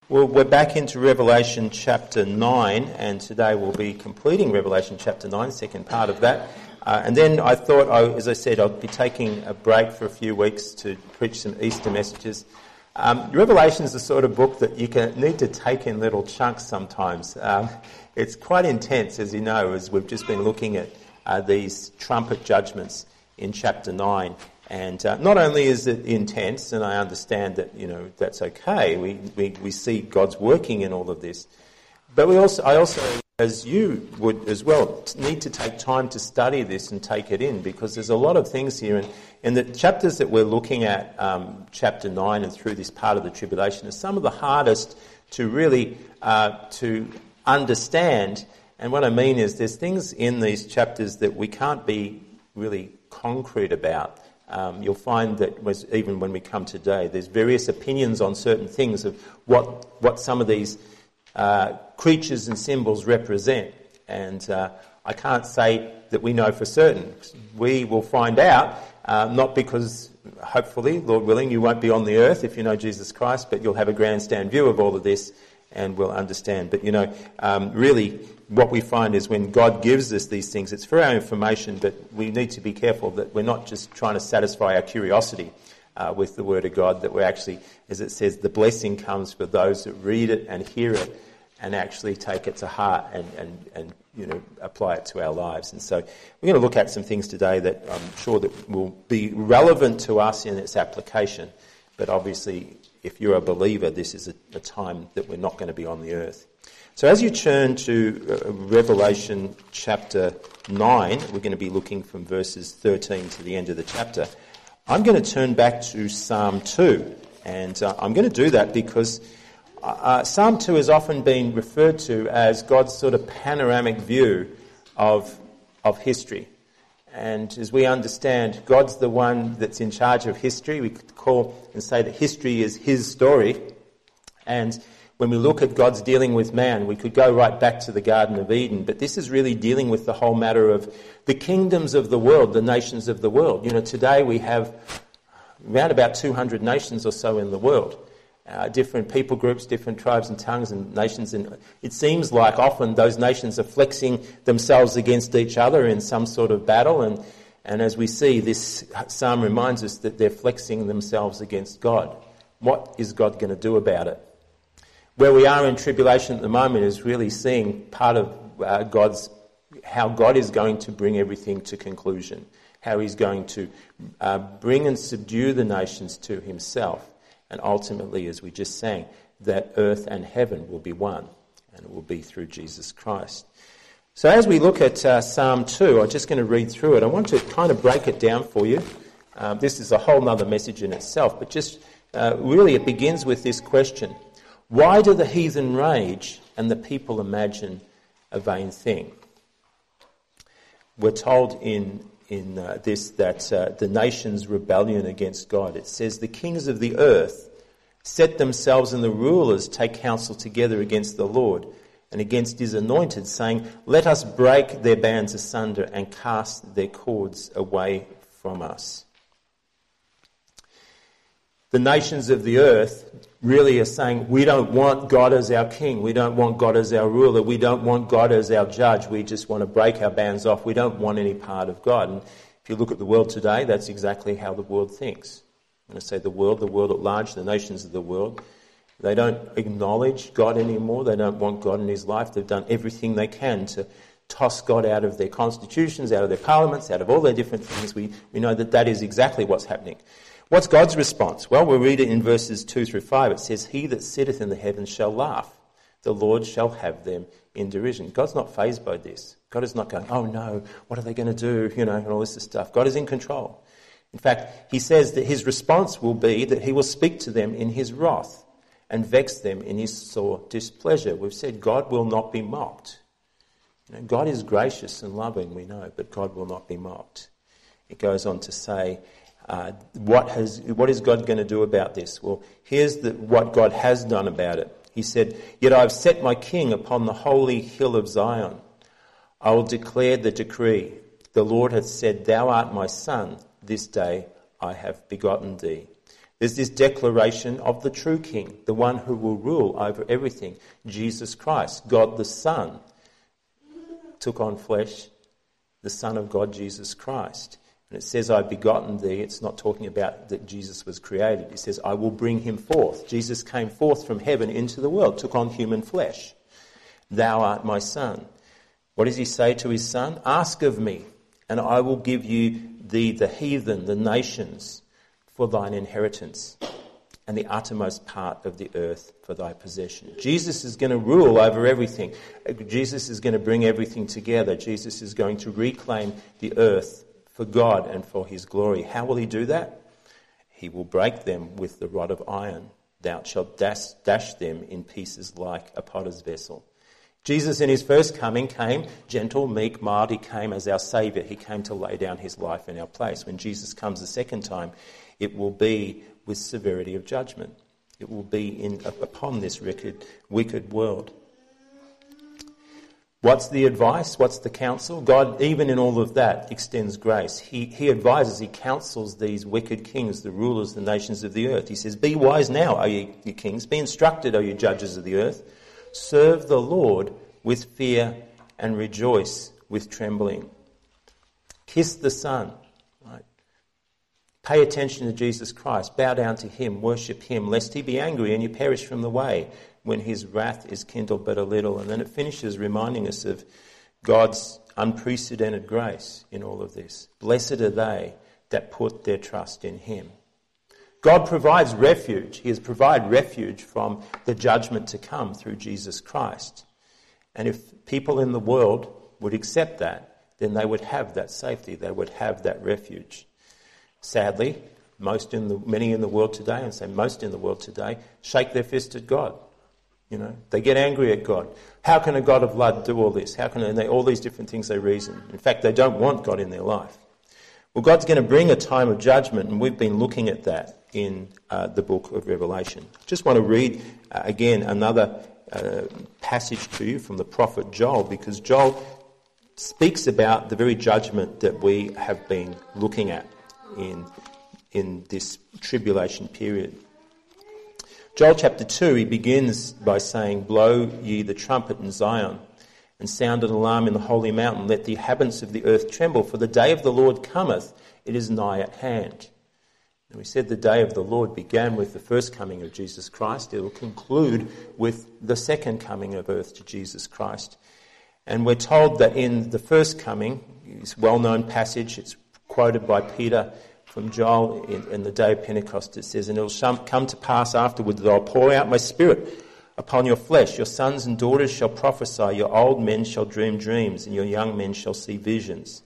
Well, we're back into Revelation chapter 9, and today we'll be completing Revelation chapter 9, second part of that. And then I thought, as I said, I'll be taking a break for a few weeks to preach some Easter messages. Revelation is the sort of book that you need to take in little chunks sometimes. It's quite intense, as you know, as we've just been looking at these trumpet judgments in chapter 9. And not only is it intense, and I understand that, that's okay, we see God's working in all of this, but I also, as you would as well, need to take time to study this and take it in, because there's a lot of things here, and the chapters that we're looking at, chapter 9 and through this part of the tribulation, are some of the hardest to really to understand. And what I mean is there's things in these chapters that we can't be really concrete about. You'll find that even when we come today, there's various opinions on certain things of what some of these creatures and symbols represent. And I can't say that we know for certain. We will find out, not because, hopefully, Lord willing, you won't be on the earth if you know Jesus Christ, but you'll have a grandstand view of all of this and we'll understand. But, really, what we find is when God gives us these things, it's for our information, but we need to be careful that we're not just trying to satisfy our curiosity with the Word of God, that we're actually, as it says, the blessing comes for those that read it and hear it and actually take it to heart and apply it to our lives. And so we're going to look at some things today that I'm sure that will be relevant to us in its application, but obviously if you're a believer, this is a time that we're not going to be on the earth. So as you turn to Revelation chapter 9, we're going to be looking from verses 13 to the end of the chapter. I'm going to turn back to Psalm 2, and I'm going to do that because Psalm 2 has often been referred to as God's sort of panoramic view of history. And as we understand, God's the one that's in charge of history. We could call and say that history is his story. And when we look at God's dealing with man, we could go right back to the Garden of Eden. But this is really dealing with the whole matter of the kingdoms of the world, the nations of the world. Today we have around about 200 nations or so in the world. Different people groups, different tribes and tongues and nations. And it seems like often those nations are flexing themselves against each other in some sort of battle. And as we see, this psalm reminds us that they're flexing themselves against God. What is God going to do about it? Where we are in tribulation at the moment is really seeing part of how God is going to bring everything to conclusion, how he's going to bring and subdue the nations to himself. And ultimately, as we just sang, that earth and heaven will be one, and it will be through Jesus Christ. So as we look at Psalm 2, I'm just going to read through it. I want to kind of break it down for you. This is a whole other message in itself, but just really it begins with this question. Why do the heathen rage and the people imagine a vain thing? We're told in this that the nation's rebellion against God. It says the kings of the earth set themselves and the rulers take counsel together against the Lord and against his anointed, saying, let us break their bands asunder and cast their cords away from us. The nations of the earth really are saying, we don't want God as our king. We don't want God as our ruler. We don't want God as our judge. We just want to break our bands off. We don't want any part of God. And if you look at the world today, that's exactly how the world thinks. When I say the world at large, the nations of the world, they don't acknowledge God anymore. They don't want God in his life. They've done everything they can to toss God out of their constitutions, out of their parliaments, out of all their different things. We know that is exactly what's happening. What's God's response? Well, we'll read it in verses 2 through 5. It says, he that sitteth in the heavens shall laugh. The Lord shall have them in derision. God's not fazed by this. God is not going, oh no, what are they going to do? And all this stuff. God is in control. In fact, he says that his response will be that he will speak to them in his wrath and vex them in his sore displeasure. We've said God will not be mocked. God is gracious and loving, we know, but God will not be mocked. It goes on to say, what is God going to do about this? Well, here's what God has done about it. He said, yet I have set my king upon the holy hill of Zion. I will declare the decree. The Lord hath said, thou art my son. This day I have begotten thee. There's this declaration of the true king, the one who will rule over everything, Jesus Christ. God the Son took on flesh, the Son of God, Jesus Christ. And it says, I've begotten thee. It's not talking about that Jesus was created. It says, I will bring him forth. Jesus came forth from heaven into the world, took on human flesh. Thou art my son. What does he say to his son? Ask of me, and I will give you thee the heathen, the nations, for thine inheritance, and the uttermost part of the earth for thy possession. Jesus is going to rule over everything. Jesus is going to bring everything together. Jesus is going to reclaim the earth for God and for his glory. How will he do that? He will break them with the rod of iron. Thou shalt dash them in pieces like a potter's vessel. Jesus in his first coming came gentle, meek, mild. He came as our Saviour. He came to lay down his life in our place. When Jesus comes the second time, it will be with severity of judgment. It will be upon this wicked world. What's the advice? What's the counsel? God, even in all of that, extends grace. He advises, he counsels these wicked kings, the rulers, the nations of the earth. He says, be wise now, O ye kings. Be instructed, O ye judges of the earth. Serve the Lord with fear and rejoice with trembling. Kiss the Son. Right? Pay attention to Jesus Christ. Bow down to him. Worship him, lest he be angry and you perish from the way when his wrath is kindled but a little. And then it finishes reminding us of God's unprecedented grace in all of this. Blessed are they that put their trust in him. God provides refuge. He has provided refuge from the judgment to come through Jesus Christ. And if people in the world would accept that, then they would have that safety. They would have that refuge. Sadly, many in the world today, and say most in the world today, shake their fist at God. You know, they get angry at God. How can a God of love do all this? How can all these different things they reason? In fact, they don't want God in their life. Well, God's going to bring a time of judgment, and we've been looking at that in the book of Revelation. I just want to read again another passage to you from the prophet Joel, because Joel speaks about the very judgment that we have been looking at in this tribulation period. Joel chapter 2, he begins by saying, blow ye the trumpet in Zion, and sound an alarm in the holy mountain. Let the inhabitants of the earth tremble, for the day of the Lord cometh, it is nigh at hand. And we said the day of the Lord began with the first coming of Jesus Christ. It will conclude with the second coming of earth to Jesus Christ. And we're told that in the first coming, this well-known passage, it's quoted by Peter from Joel in the day of Pentecost. It says, and it will come to pass afterwards that I'll pour out my spirit upon your flesh. Your sons and daughters shall prophesy, your old men shall dream dreams, and your young men shall see visions.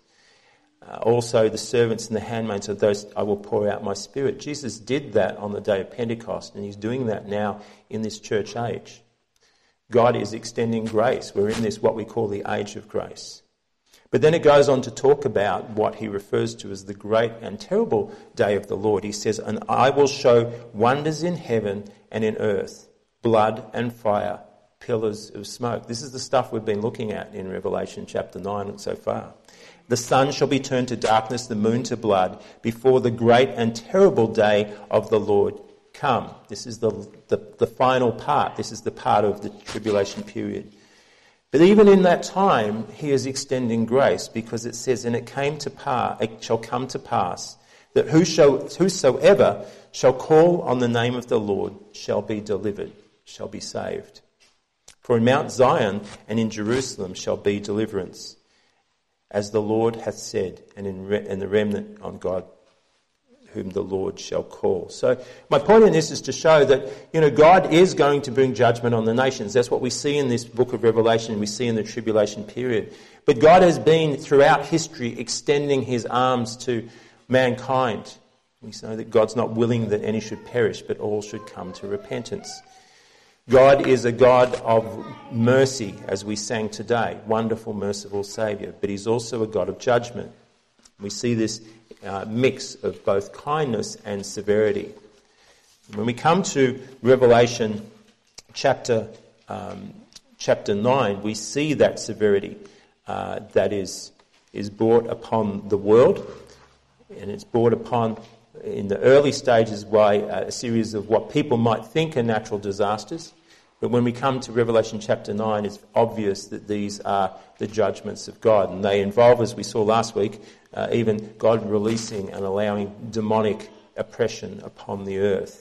Also the servants and the handmaids of those I will pour out my spirit. Jesus did that on the day of Pentecost, and he's doing that now in this church age. God is extending grace. We're in this, what we call the age of grace. But then it goes on to talk about what he refers to as the great and terrible day of the Lord. He says, and I will show wonders in heaven and in earth, blood and fire, pillars of smoke. This is the stuff we've been looking at in Revelation chapter 9 so far. The sun shall be turned to darkness, the moon to blood, before the great and terrible day of the Lord come. This is the final part. This is the part of the tribulation period. But even in that time, he is extending grace, because it says, and it shall come to pass that whosoever shall call on the name of the Lord shall be delivered, shall be saved. For in Mount Zion and in Jerusalem shall be deliverance, as the Lord hath said, and in the remnant on God whom the Lord shall call. So my point in this is to show that, God is going to bring judgment on the nations. That's what we see in this book of Revelation, we see in the tribulation period. But God has been, throughout history, extending his arms to mankind. We know that God's not willing that any should perish, but all should come to repentance. God is a God of mercy, as we sang today, wonderful, merciful Saviour, but he's also a God of judgment. We see this mix of both kindness and severity. When we come to Revelation chapter 9, we see that severity that is brought upon the world, and it's brought upon in the early stages by a series of what people might think are natural disasters. But when we come to Revelation chapter 9, it's obvious that these are the judgments of God. And they involve, as we saw last week, even God releasing and allowing demonic oppression upon the earth.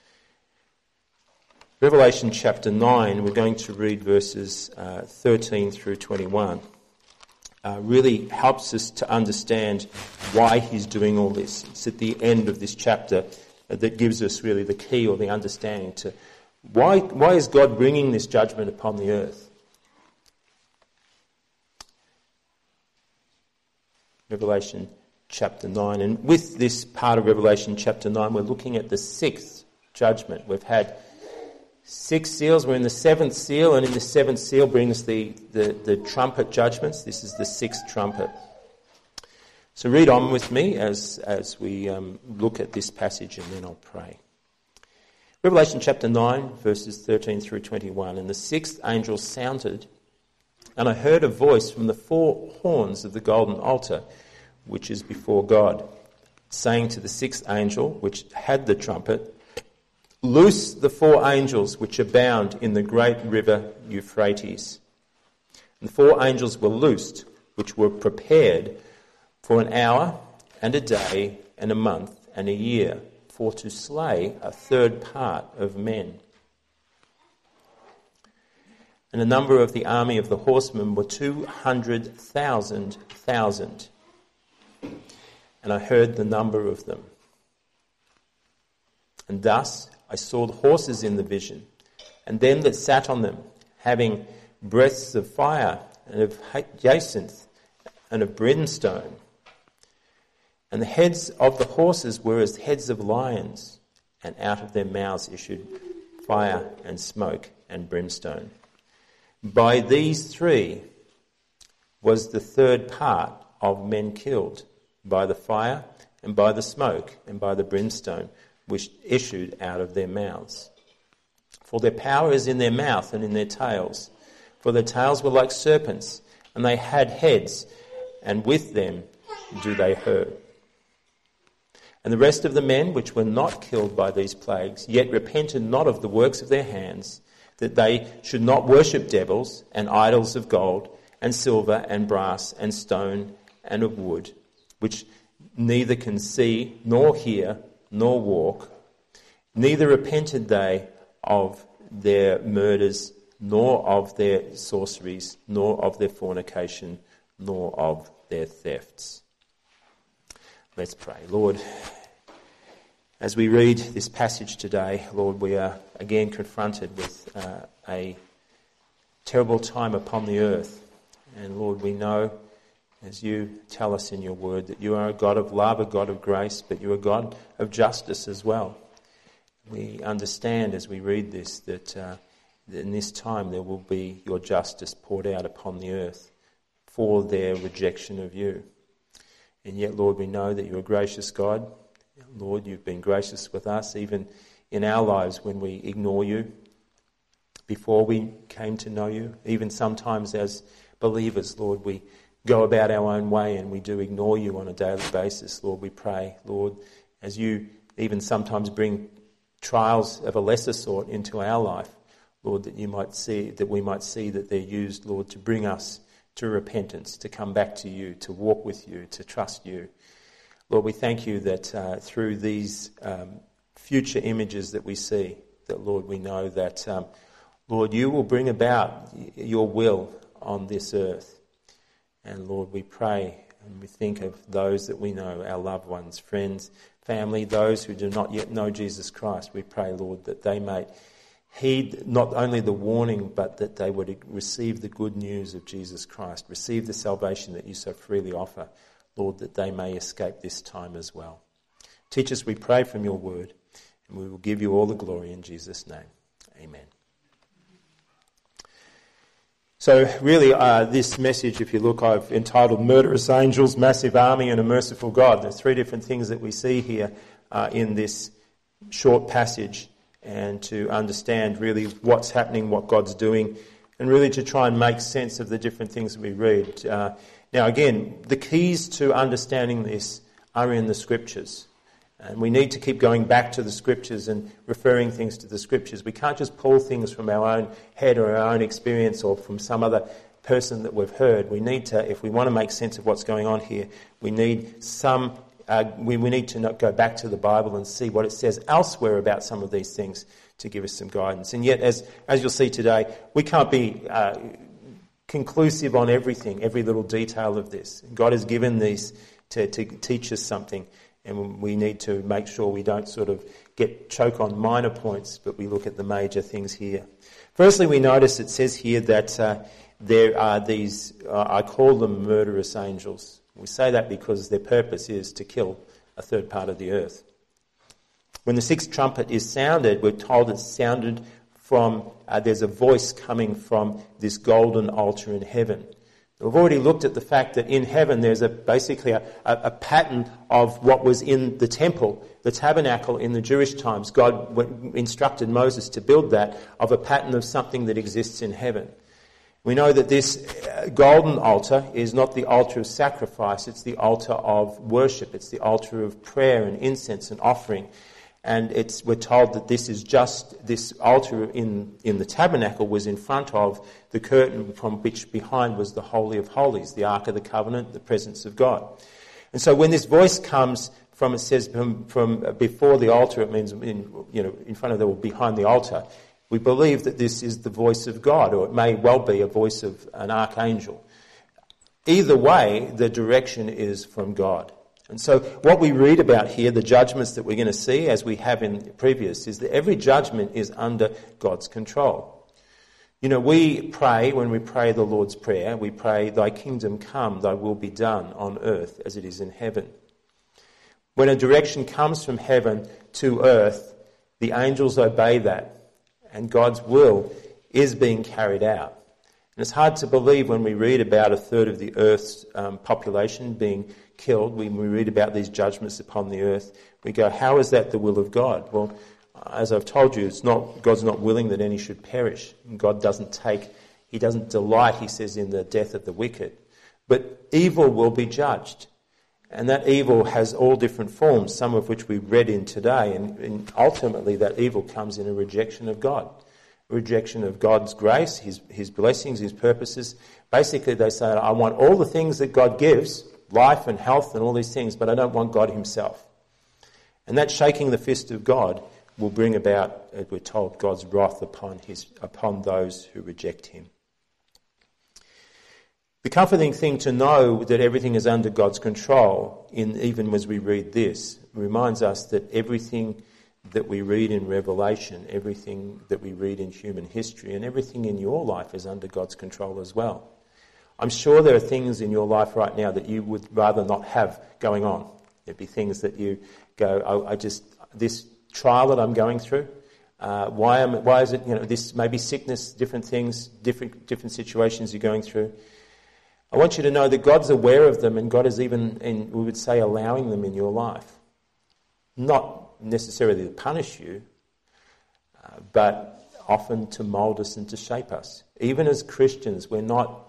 Revelation chapter 9, we're going to read verses 13 through 21. Really helps us to understand why he's doing all this. It's at the end of this chapter that gives us really the key or the understanding to why is God bringing this judgment upon the earth. Revelation chapter 9. And with this part of Revelation chapter 9, we're looking at the sixth judgment. We've had 6 seals. We're in the 7th seal, and in the 7th seal brings the trumpet judgments. This is the 6th trumpet. So read on with me as we look at this passage, and then I'll pray. Revelation chapter 9, verses 13 through 21. And the 6th angel sounded, and I heard a voice from the 4 horns of the golden altar, which is before God, saying to the 6th angel, which had the trumpet, "Loose the 4 angels which are bound in the great river Euphrates." And the 4 angels were loosed, which were prepared for an hour and a day and a month and a year, for to slay a third part of men. And the number of the army of the horsemen were 200,000. And I heard the number of them. And thus I saw the horses in the vision, and them that sat on them, having breaths of fire, and of jacinth, and of brimstone. And the heads of the horses were as heads of lions, and out of their mouths issued fire and smoke and brimstone. By these 3 was the third part of men killed, by the fire, and by the smoke, and by the brimstone, which issued out of their mouths. For their power is in their mouth and in their tails. For their tails were like serpents, and they had heads, and with them do they hurt. And the rest of the men which were not killed by these plagues, yet repented not of the works of their hands, that they should not worship devils and idols of gold and silver and brass and stone and of wood, which neither can see nor hear nor walk, neither repented they of their murders, nor of their sorceries, nor of their fornication, nor of their thefts. Let's pray. Lord, as we read this passage today, Lord, we are again confronted with a terrible time upon the earth. And Lord, we know, as you tell us in your word, that you are a God of love, a God of grace, but you are a God of justice as well. We understand as we read this that in this time there will be your justice poured out upon the earth for their rejection of you. And yet, Lord, we know that you're a gracious God. Lord, you've been gracious with us even in our lives when we ignore you, before we came to know you. Even sometimes as believers, Lord, we go about our own way and we do ignore you on a daily basis. Lord, we pray, Lord, as you even sometimes bring trials of a lesser sort into our life, Lord, that we might see that they're used, Lord, to bring us to repentance, to come back to you, to walk with you, to trust you. Lord, we thank you that through these future images that we see, that, Lord, we know that, Lord, you will bring about your will on this earth. And, Lord, we pray and we think of those that we know, our loved ones, friends, family, those who do not yet know Jesus Christ. We pray, Lord, that they may heed not only the warning, but that they would receive the good news of Jesus Christ, receive the salvation that you so freely offer, Lord, that they may escape this time as well. Teach us, we pray, from your word, and we will give you all the glory in Jesus' name. Amen. So really, this message, if you look, I've entitled Murderous Angels, Massive Army and a Merciful God. There's 3 different things that we see here in this short passage, and to understand really what's happening, what God's doing, and really to try and make sense of the different things that we read. Now again, the keys to understanding this are in the Scriptures. And we need to keep going back to the Scriptures and referring things to the Scriptures. We can't just pull things from our own head or our own experience or from some other person that we've heard. We need to, if we want to make sense of what's going on here, we need we need to go back to the Bible and see what it says elsewhere about some of these things to give us some guidance. And yet, as you'll see today, we can't be conclusive on everything, every little detail of this. God has given these to teach us something, and we need to make sure we don't sort of choke on minor points, but we look at the major things here. Firstly, we notice it says here that there are these, I call them murderous angels. We say that because their purpose is to kill a third part of the earth. When the sixth trumpet is sounded, we're told it's sounded from, there's a voice coming from this golden altar in heaven. We've already looked at the fact that in heaven there's basically a pattern of what was in the temple, the tabernacle in the Jewish times. God instructed Moses to build that, of a pattern of something that exists in heaven. We know that this golden altar is not the altar of sacrifice, it's the altar of worship, it's the altar of prayer and incense and offering. And we're told that this altar in the tabernacle was in front of the curtain from which behind was the Holy of Holies, the Ark of the Covenant, the presence of God. And so when this voice comes from, it says from before the altar, it means in front of or behind the altar, we believe that this is the voice of God, or it may well be a voice of an archangel. Either way, the direction is from God. And so what we read about here, the judgments that we're going to see, as we have in previous, is that every judgment is under God's control. We pray, when we pray the Lord's Prayer, we pray, "Thy kingdom come, thy will be done on earth as it is in heaven." When a direction comes from heaven to earth, the angels obey that, and God's will is being carried out. And it's hard to believe when we read about a third of the earth's population being killed, when we read about these judgments upon the earth, we go, how is that the will of God? Well, as I've told you, God's not willing that any should perish. God He doesn't delight, he says, in the death of the wicked. But evil will be judged. And that evil has all different forms, some of which we read in today. And ultimately that evil comes in a rejection of God. A rejection of God's grace, his blessings, his purposes. Basically they say, I want all the things that God gives, life and health and all these things, but I don't want God himself. And that shaking the fist of God will bring about, as we're told, God's wrath upon those who reject him. The comforting thing to know that everything is under God's control, even as we read this, reminds us that everything that we read in Revelation, everything that we read in human history, and everything in your life is under God's control as well. I'm sure there are things in your life right now that you would rather not have going on. There'd be things that you go, this trial that I'm going through, why is it, this maybe sickness, different things, different situations you're going through. I want you to know that God's aware of them, and God is even, we would say, allowing them in your life. Not necessarily to punish you, but often to mould us and to shape us. Even as Christians, we're not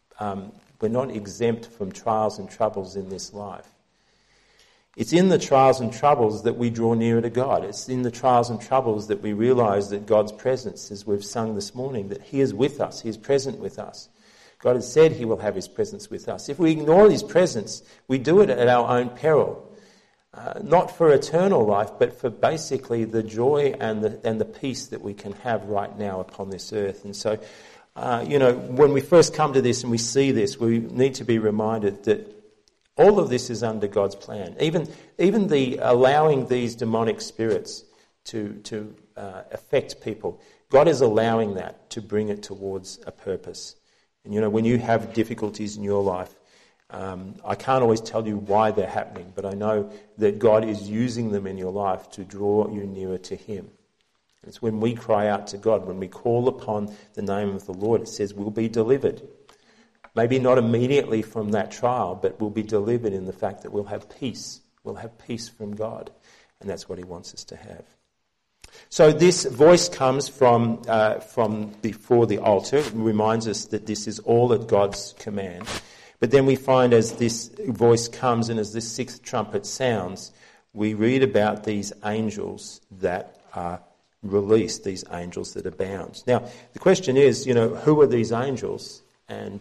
exempt from trials and troubles in this life. It's in the trials and troubles that we draw nearer to God. It's in the trials and troubles that we realise that God's presence, as we've sung this morning, that he is with us, he is present with us. God has said he will have his presence with us. If we ignore his presence, we do it at our own peril. Not for eternal life, but for basically the joy and the peace that we can have right now upon this earth. And so, when we first come to this and we see this, we need to be reminded that all of this is under God's plan. Even the allowing these demonic spirits to affect people, God is allowing that to bring it towards a purpose. And when you have difficulties in your life, I can't always tell you why they're happening, but I know that God is using them in your life to draw you nearer to him. It's when we cry out to God, when we call upon the name of the Lord, it says we'll be delivered. Maybe not immediately from that trial, but we'll be delivered in the fact that we'll have peace. We'll have peace from God, and that's what he wants us to have. So this voice comes from before the altar. It reminds us that this is all at God's command. But then we find as this voice comes and as this sixth trumpet sounds, we read about these angels that are released, these angels that are bound. Now, the question is, who are these angels? And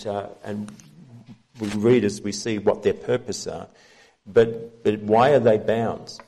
we read as we see what their purpose are. But why are they bound?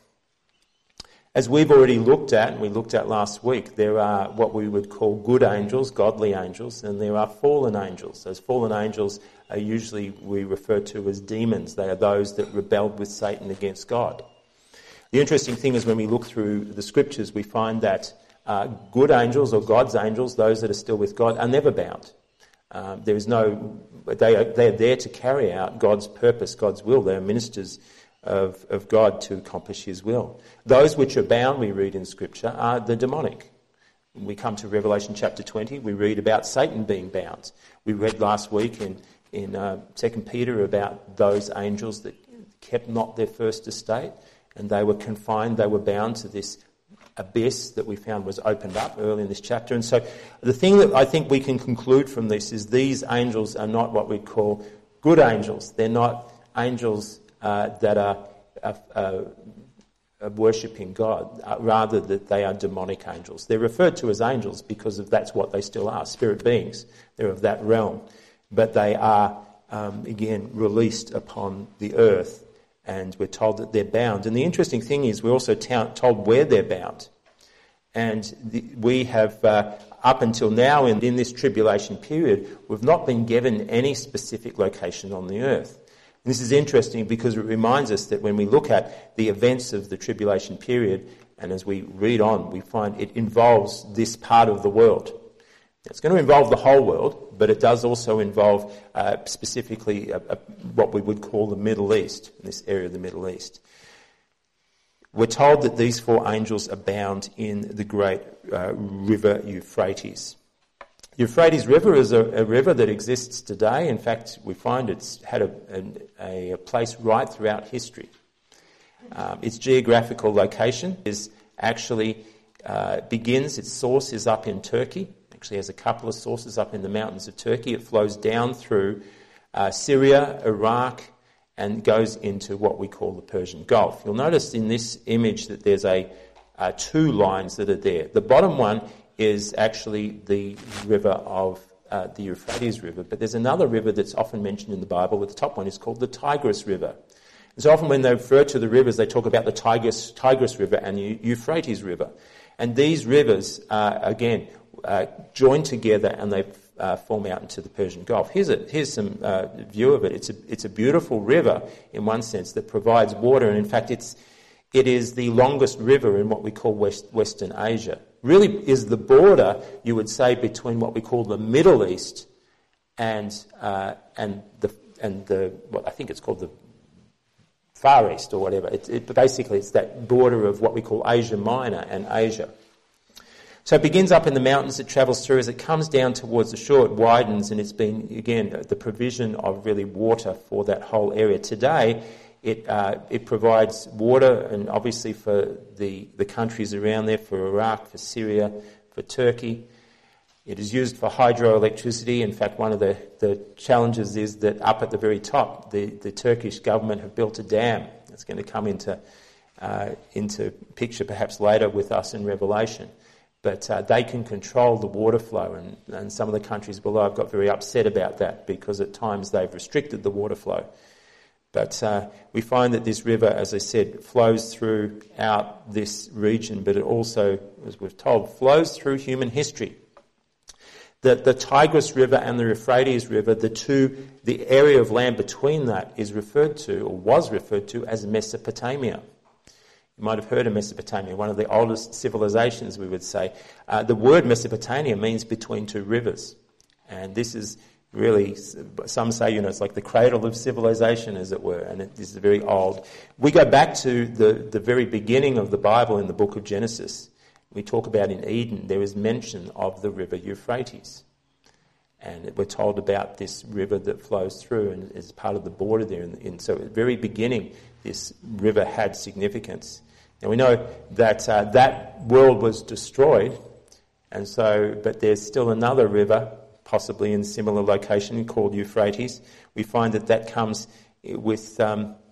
As we've already looked at, and we looked at last week, there are what we would call good angels, godly angels, and there are fallen angels. Those fallen angels are usually we refer to as demons. They are those that rebelled with Satan against God. The interesting thing is when we look through the scriptures, we find that good angels or God's angels, those that are still with God, are never bound. They are there to carry out God's purpose, God's will. They are ministers of God to accomplish his will. Those which are bound, we read in Scripture, are the demonic. When we come to Revelation chapter 20, we read about Satan being bound. We read last week in 2 Peter about those angels that kept not their first estate, and they were confined, they were bound to this abyss that we found was opened up early in this chapter. And so the thing that I think we can conclude from this is these angels are not what we'd call good angels. They're not angels that are worshipping God, rather that they are demonic angels. They're referred to as angels because that's what they still are, spirit beings. They're of that realm. But they are, again, released upon the earth, and we're told that they're bound. And the interesting thing is we're also told where they're bound. And we have, up until now in this tribulation period, we've not been given any specific location on the earth. And this is interesting because it reminds us that when we look at the events of the tribulation period, and as we read on, we find it involves this part of the world. It's going to involve the whole world, but it does also involve specifically what we would call the Middle East, this area of the Middle East. We're told that these four angels are bound in the great river Euphrates. The Euphrates River is a river that exists today. In fact, we find it's had a place right throughout history. Its geographical location is actually its source is up in Turkey. Actually has a couple of sources up in the mountains of Turkey. It flows down through Syria, Iraq, and goes into what we call the Persian Gulf. You'll notice in this image that there's two lines that are there. The bottom one is actually the river of the Euphrates River, but there's another river that's often mentioned in the Bible. The top one is called the Tigris River. And so often when they refer to the rivers, they talk about the Tigris River and the Euphrates River. And these rivers, join together and they form out into the Persian Gulf. Here's some view of it. It's a beautiful river in one sense that provides water, and in fact it is the longest river in what we call Western Asia. Really is the border, you would say, between what we call the Middle East and what I think it's called the Far East or whatever. Basically it's that border of what we call Asia Minor and Asia. So it begins up in the mountains, it travels through. As it comes down towards the shore, it widens, and it's been, again, the provision of really water for that whole area. Today, it provides water, and obviously for the countries around there, for Iraq, for Syria, for Turkey. It is used for hydroelectricity. In fact, one of the challenges is that up at the very top, the Turkish government have built a dam. It's going to come into picture perhaps later with us in Revelation. But they can control the water flow, and some of the countries below have got very upset about that because at times they've restricted the water flow. But we find that this river, as I said, flows throughout this region, but it also, as we've told, flows through human history. The Tigris River and the Euphrates River, the area of land between that is referred to, or was referred to, as Mesopotamia. You might have heard of Mesopotamia, one of the oldest civilizations, we would say. The word Mesopotamia means between two rivers. And this is really, some say, it's like the cradle of civilization, as it were, and this is very old. We go back to the very beginning of the Bible in the book of Genesis. We talk about in Eden, there is mention of the river Euphrates. And we're told about this river that flows through and is part of the border there. So at the very beginning, this river had significance. Now we know that that world was destroyed, but there's still another river, possibly in similar location, called Euphrates. We find that comes with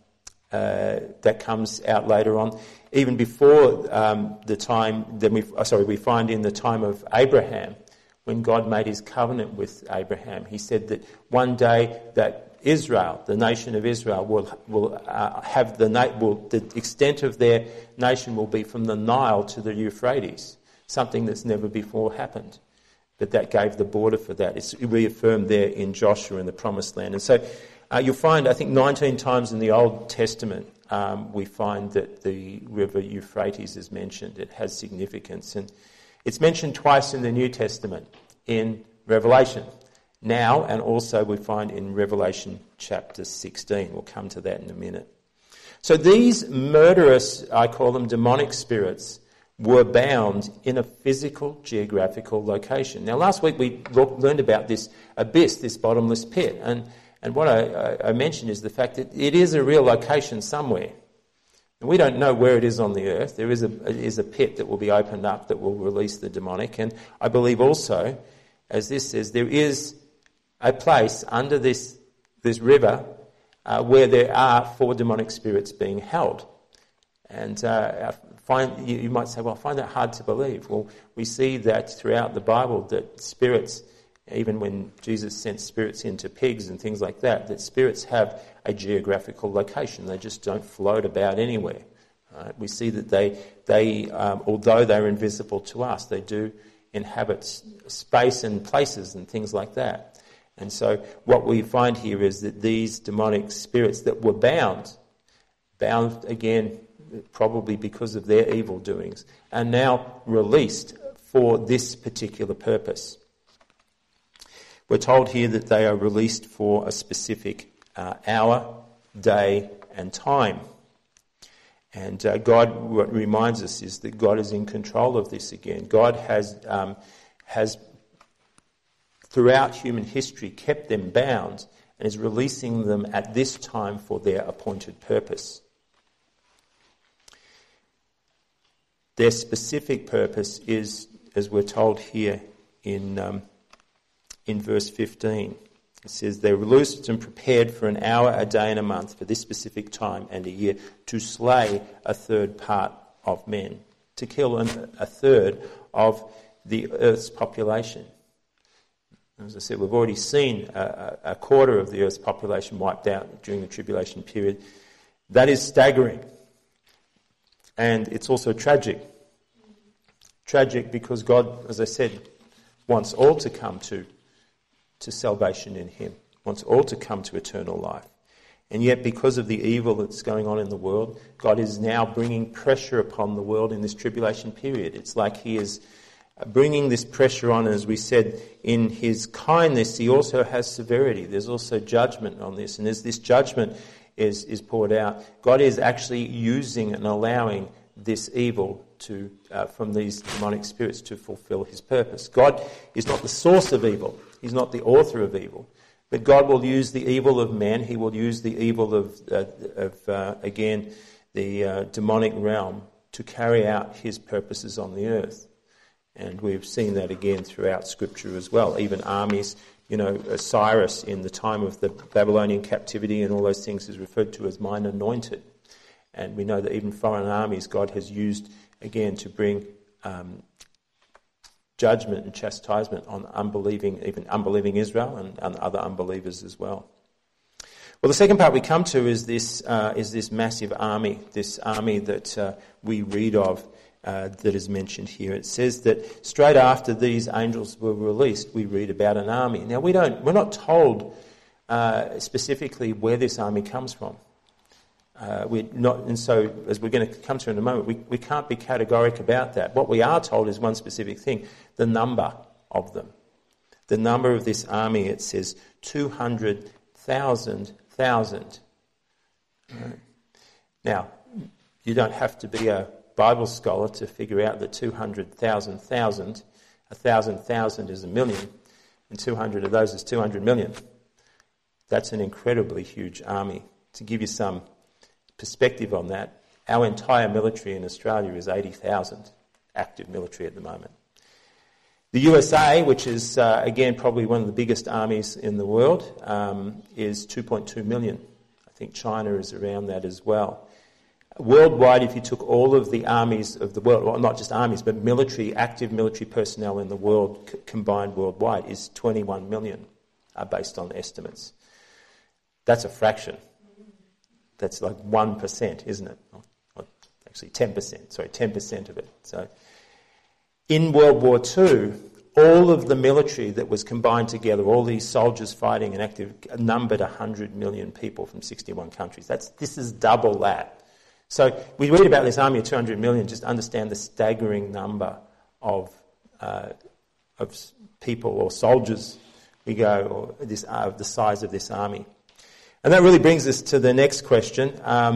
that comes out later on. Even before the time, we find in the time of Abraham, when God made his covenant with Abraham, he said that one day that Israel, the nation of Israel, will have the extent of their nation will be from the Nile to the Euphrates, something that's never before happened. But that gave the border for that. It's reaffirmed there in Joshua in the Promised Land. And so you'll find, I think, 19 times in the Old Testament we find that the river Euphrates is mentioned. It has significance. And it's mentioned twice in the New Testament, in Revelation. Now, and also we find in Revelation chapter 16. We'll come to that in a minute. So these murderous, I call them demonic spirits, were bound in a physical, geographical location. Now, last week we learned about this abyss, this bottomless pit. And what I mentioned is the fact that it is a real location somewhere. And we don't know where it is on the earth. There is a pit that will be opened up that will release the demonic. And I believe also, as this says, there is a place under this river where there are 4 demonic spirits being held. And you might say, well, I find that hard to believe. Well, we see that throughout the Bible that spirits, even when Jesus sent spirits into pigs and things like that, that spirits have a geographical location. They just don't float about anywhere. Right? We see that they although they're invisible to us, they do inhabit space and places and things like that. And so what we find here is that these demonic spirits that were bound again, probably because of their evil doings, are now released for this particular purpose. We're told here that they are released for a specific hour, day, and time. And what reminds us is that God is in control of this again. God has throughout human history kept them bound and is releasing them at this time for their appointed purpose. Their specific purpose is, as we're told here in verse 15, it says, they were loosed and prepared for an hour, a day, and a month, for this specific time and a year, to slay a third part of men, to kill a third of the earth's population. As I said, we've already seen a quarter of the earth's population wiped out during the tribulation period. That is staggering. And it's also tragic. Tragic because God, as I said, wants all to come to salvation in him, wants all to come to eternal life. And yet because of the evil that's going on in the world, God is now bringing pressure upon the world in this tribulation period. It's like he is bringing this pressure on, and as we said, in his kindness, he also has severity. There's also judgment on this. And as this judgment is poured out, God is actually using and allowing this evil from these demonic spirits to fulfill his purpose. God is not the source of evil. He's not the author of evil. But God will use the evil of man. He will use the evil of the demonic realm to carry out his purposes on the earth. And we've seen that again throughout Scripture as well. Even armies, Cyrus in the time of the Babylonian captivity and all those things is referred to as mine anointed. And we know that even foreign armies God has used, again, to bring judgment and chastisement on unbelieving Israel and other unbelievers as well. Well, the second part we come to is this massive army, this army that we read of that is mentioned here. It says that straight after these angels were released, we read about an army. Now, we're not told specifically where this army comes from. And so, as we're going to come to in a moment, we can't be categoric about that. What we are told is one specific thing: the number of them. The number of this army, it says 200,000. Right. Now, you don't have to be a Bible scholar to figure out that 200,000, 1,000,000 is a million, and 200 of those is 200 million. That's an incredibly huge army. To give you some perspective on that, our entire military in Australia is 80,000 active military at the moment. The USA, which is, again, probably one of the biggest armies in the world, is 2.2 million. I think China is around that as well. Worldwide, if you took all of the armies of the world, well, not just armies, but active military personnel in the world combined worldwide is 21 million, based on estimates. That's a fraction. That's like 1%, isn't it? Actually 10%, 10% of it. So in World War II, all of the military that was combined together, all these soldiers fighting and active, numbered 100 million people from 61 countries. This is double that. So we read about this army of 200 million, just understand the staggering number of people or soldiers or the size of this army. And that really brings us to the next question.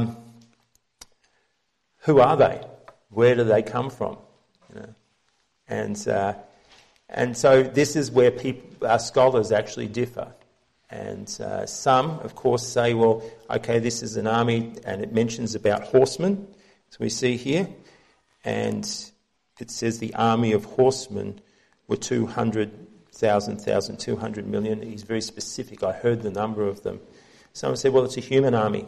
Who are they? Where do they come from? And so this is where scholars actually differ. And some, of course, say, well, okay, this is an army, and it mentions about horsemen, as we see here. And it says the army of horsemen were 200 million. He's very specific. I heard the number of them. Someone said, well, it's a human army.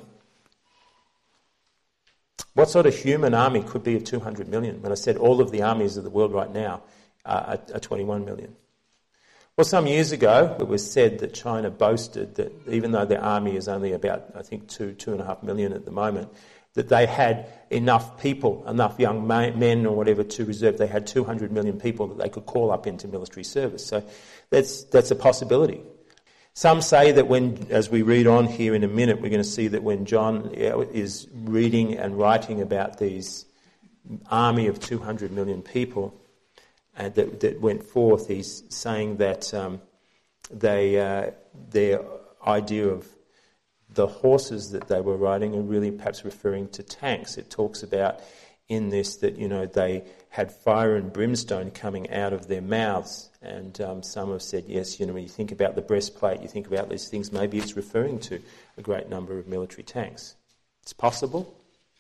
What sort of human army could be of 200 million? When I said all of the armies of the world right now are 21 million. Well, some years ago, it was said that China boasted that even though their army is only about, I think, 2.5 million at the moment, that they had enough people, enough young men or whatever to reserve. They had 200 million people that they could call up into military service. So that's a possibility. Some say that as we read on here in a minute, we're going to see that when John is reading and writing about these army of 200 million people that went forth, he's saying that their idea of the horses that they were riding are really perhaps referring to tanks. It talks about in this that, they had fire and brimstone coming out of their mouths. And some have said, yes, when you think about the breastplate, you think about these things, maybe it's referring to a great number of military tanks. It's possible.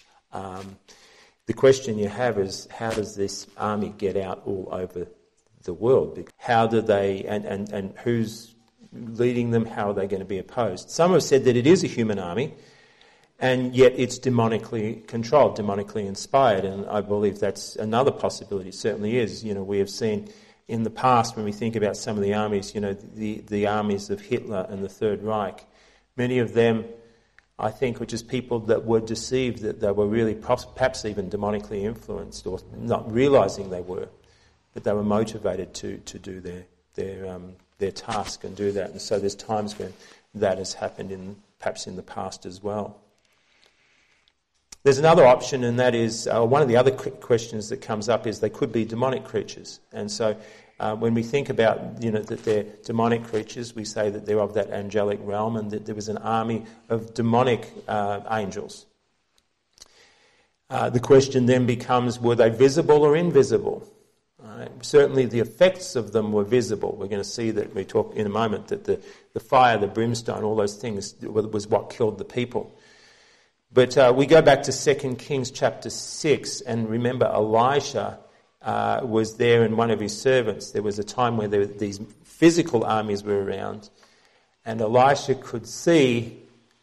The question you have is, how does this army get out all over the world? How do they, and who's leading them? How are they going to be opposed? Some have said that it is a human army, and yet it's demonically controlled, demonically inspired, and I believe that's another possibility. It certainly is. We have seen in the past, when we think about some of the armies, the armies of Hitler and the Third Reich, many of them, I think, were just people that were deceived that they were really perhaps even demonically influenced, or not realising they were, but they were motivated to do their task and do that. And so there's times when that has happened perhaps in the past as well. There's another option, and that is one of the other questions that comes up is they could be demonic creatures. And so when we think about that they're demonic creatures, we say that they're of that angelic realm, and that there was an army of demonic angels. The question then becomes, were they visible or invisible? Certainly the effects of them were visible. We're going to see that, we talk in a moment, that the fire, the brimstone, all those things was what killed the people. But we go back to 2 Kings chapter 6, and remember Elisha was there and one of his servants. There was a time where these physical armies were around, and Elisha could see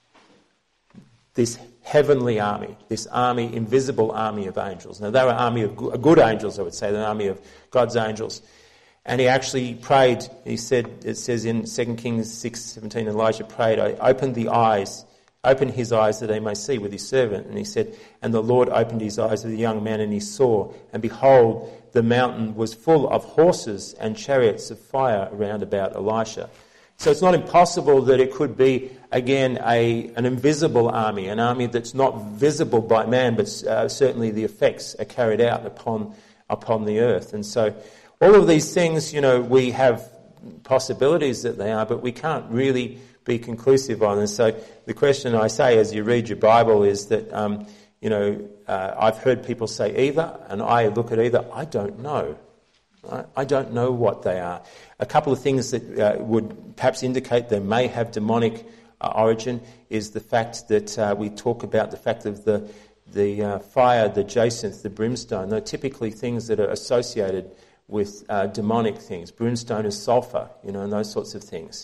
this heavenly army, this army, invisible army of angels. Now, they were an army of good angels, I would say, an army of God's angels. And he actually prayed. It says in 2 Kings 6:17, Elijah prayed, I open his eyes that he may see with his servant. And he said, and the Lord opened his eyes of the young man, and he saw, and behold, the mountain was full of horses and chariots of fire round about Elisha. So it's not impossible that it could be, again, an invisible army, an army that's not visible by man, but certainly the effects are carried out upon the earth. And so all of these things, we have possibilities that they are, but we can't really be conclusive on. And so the question I say as you read your Bible is that, I've heard people say either, and I look at either, I don't know. I don't know what they are. A couple of things that would perhaps indicate they may have demonic origin is the fact that we talk about the fact of the fire, the jacinth, the brimstone. They're typically things that are associated with demonic things. Brimstone is sulfur, and those sorts of things.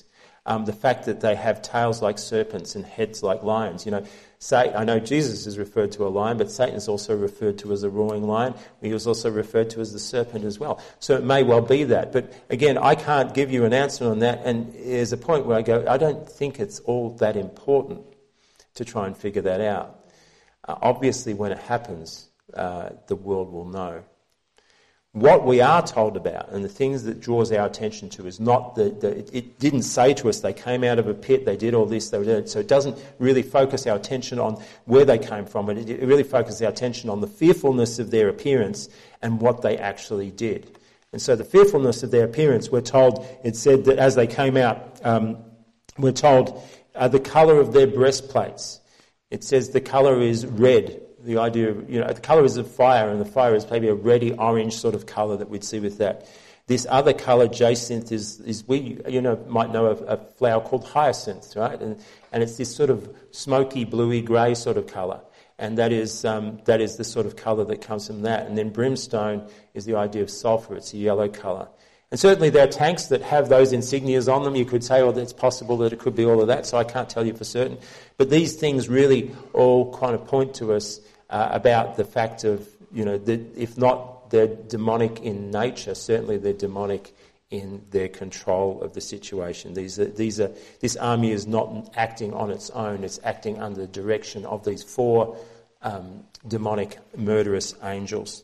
the fact that they have tails like serpents and heads like lions. You know, I know Jesus is referred to a lion, but Satan is also referred to as a roaring lion. He was also referred to as the serpent as well. So it may well be that. But again, I can't give you an answer on that. And there's a point where I go, I don't think it's all that important to try and figure that out. Obviously, when it happens, the world will know. What we are told about, and the things that draws our attention to, is not it didn't say to us they came out of a pit, they did all this, they did. So it doesn't really focus our attention on where they came from. It really focuses our attention on the fearfulness of their appearance and what they actually did. And so the fearfulness of their appearance, we're told, it said that as they came out, we're told the colour of their breastplates. It says the colour is red. The idea of, the colour is of fire, and the fire is maybe a reddy orange sort of colour that we'd see with that. This other colour, jacinth, is we might know of a flower called hyacinth, right? And it's this sort of smoky, bluey, grey sort of colour, and that is the sort of colour that comes from that. And then brimstone is the idea of sulphur; it's a yellow colour. And certainly there are tanks that have those insignias on them. You could say, it's possible that it could be all of that, so I can't tell you for certain. But these things really all kind of point to us about the fact of, that if not they're demonic in nature, certainly they're demonic in their control of the situation. This army is not acting on its own; it's acting under the direction of these 4 demonic, murderous angels.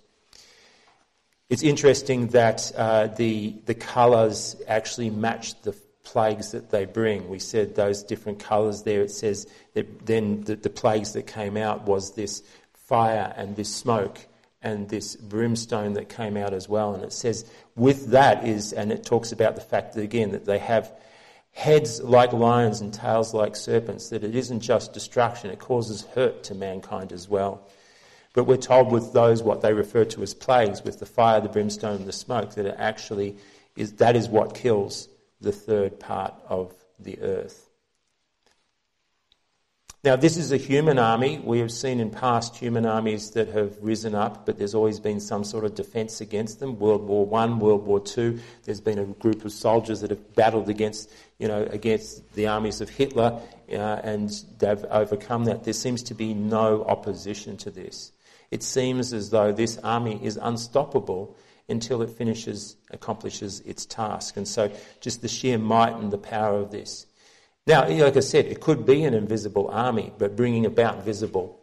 It's interesting that the colours actually match the plagues that they bring. We said those different colours there. It says that then the plagues that came out was this fire and this smoke and this brimstone that came out as well. And it says with that and it talks about the fact that, again, that they have heads like lions and tails like serpents, that it isn't just destruction, it causes hurt to mankind as well. But we're told with those, what they refer to as plagues, with the fire, the brimstone and the smoke, that it actually that is what kills the third part of the earth. Now, this is a human army. We have seen in past human armies that have risen up, but there's always been some sort of defence against them. World War I, World War II, there's been a group of soldiers that have battled against the armies of Hitler, and they've overcome that. There seems to be no opposition to this. It seems as though this army is unstoppable until it accomplishes its task. And so just the sheer might and the power of this. Now, like I said, it could be an invisible army, but bringing about visible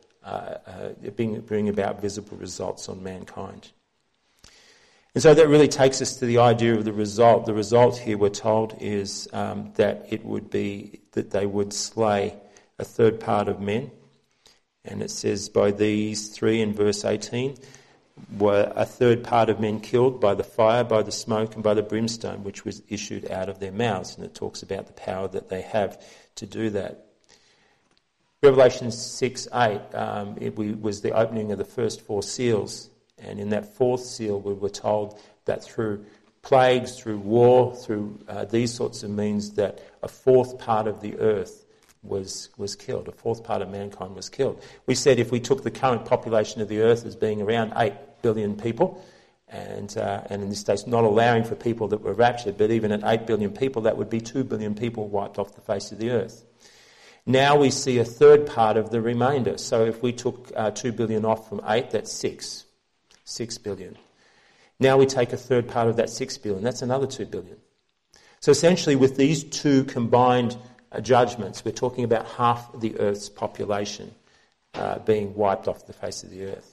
results on mankind. And so that really takes us to the idea of the result. The result here, we're told, is that it would be that they would slay a third part of men. And it says, by these 3 in verse 18, were a third part of men killed by the fire, by the smoke, and by the brimstone, which was issued out of their mouths. And it talks about the power that they have to do that. Revelation 6:8 was the opening of the first 4 seals. And in that 4th seal, we were told that through plagues, through war, through these sorts of means, that a 4th part of the earth was killed. A 4th part of mankind was killed. We said if we took the current population of the earth as being around 8 billion people, and in this case not allowing for people that were raptured, but even at 8 billion people, that would be 2 billion people wiped off the face of the earth. Now we see a third part of the remainder. So if we took 2 billion off from 8, that's 6 billion. Now we take a third part of that 6 billion, that's another 2 billion. So essentially with these 2 combined judgments, we're talking about half the earth's population being wiped off the face of the earth.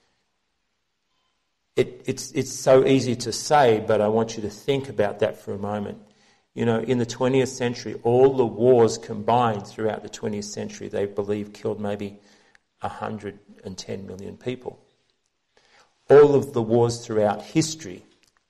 It's so easy to say, but I want you to think about that for a moment. In the 20th century, all the wars combined throughout the 20th century, they believe killed maybe 110 million people. All of the wars throughout history,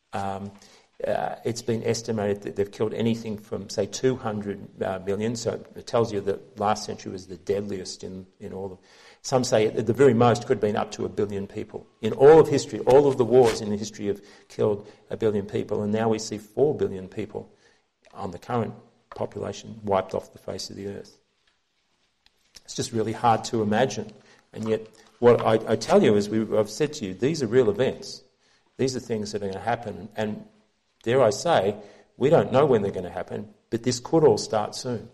it's been estimated that they've killed anything from, say, 200 million. So it tells you that last century was the deadliest in all of. Some say at the very most could have been up to 1 billion people. In all of history, all of the wars in the history have killed 1 billion people, and now we see 4 billion people on the current population wiped off the face of the earth. It's just really hard to imagine. And yet what I tell you is, I've said to you, these are real events. These are things that are going to happen. And dare I say, we don't know when they're going to happen, But this could all start soon.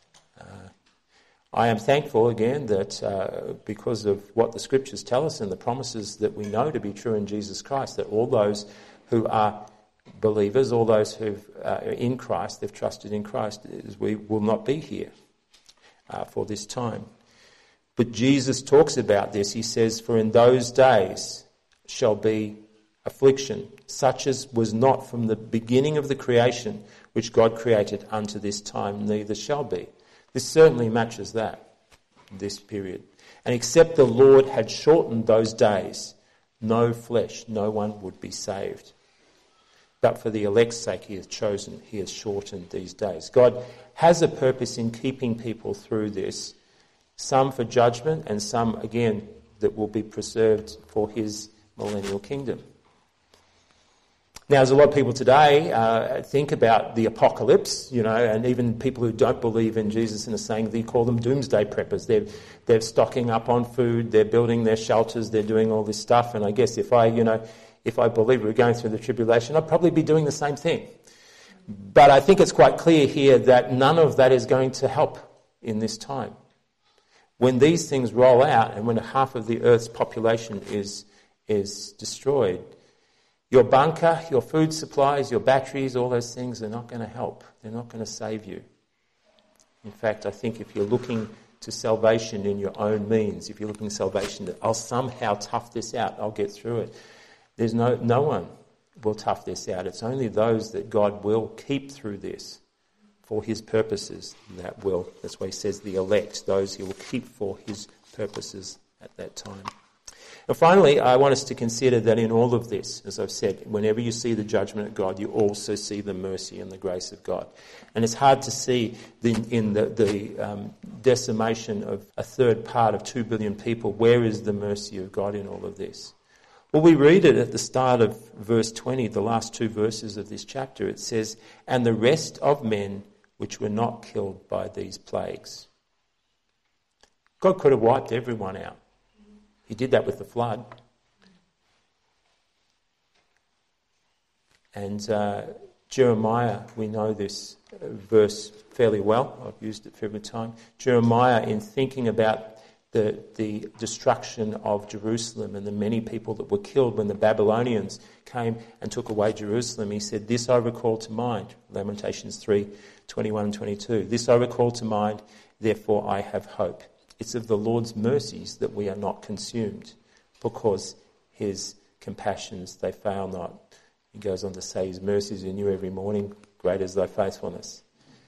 I am thankful again that because of what the Scriptures tell us and the promises that we know to be true in Jesus Christ, that all those who are believers, all those who are in Christ, they've trusted in Christ, we will not be here for this time. But Jesus talks about this. He says, "For in those days shall be affliction, such as was not from the beginning of the creation which God created unto this time, neither shall be." This certainly matches that, this period. "And except the Lord had shortened those days, no flesh, no one would be saved. But for the elect's sake he has shortened these days." God has a purpose in keeping people through this, some for judgment and some, again, that will be preserved for his millennial kingdom. Now, there's a lot of people today think about the apocalypse, and even people who don't believe in Jesus and are saying they call them doomsday preppers. They're stocking up on food, they're building their shelters, they're doing all this stuff. And I guess if I believe we're going through the tribulation, I'd probably be doing the same thing. But I think it's quite clear here that none of that is going to help in this time. When these things roll out and when half of the earth's population is destroyed, your bunker, your food supplies, your batteries, all those things are not going to help. They're not going to save you. In fact, I think if you're looking to salvation in your own means, if you're looking to salvation that I'll somehow tough this out, I'll get through it, there's no one will tough this out. It's only those that God will keep through this for his purposes that will. That's why he says the elect, those he will keep for his purposes at that time. And finally, I want us to consider that in all of this, as I've said, whenever you see the judgment of God, you also see the mercy and the grace of God. And it's hard to see in the decimation of a third part of 2 billion people, where is the mercy of God in all of this? Well, we read it at the start of verse 20, the last two verses of this chapter. It says, "And the rest of men which were not killed by these plagues." God could have wiped everyone out. He did that with the flood. And Jeremiah, we know this verse fairly well. I've used it every time. Jeremiah, in thinking about the destruction of Jerusalem and the many people that were killed when the Babylonians came and took away Jerusalem, he said, "This I recall to mind," Lamentations 3:21 and 22. "This I recall to mind, therefore I have hope. It's of the Lord's mercies that we are not consumed, because his compassions, they fail not." He goes on to say, "His mercies are new every morning, great is thy faithfulness."